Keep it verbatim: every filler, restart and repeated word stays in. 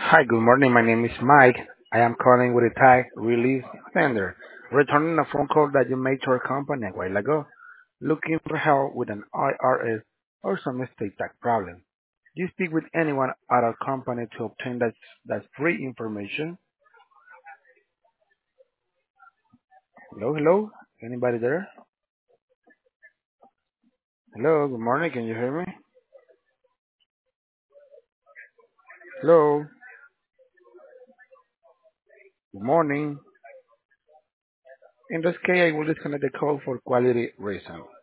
Hi, good morning. My name is Mike. I am calling with a tag release sender, returning a phone call that you made to our company a while ago, looking for help with an I R S or some estate tax problem. Do you speak with anyone at our company to obtain that, that free information? Hello, hello? Anybody there? Hello, good morning. Can you hear me? Hello, good morning. In this case, I will disconnect the call for quality reason.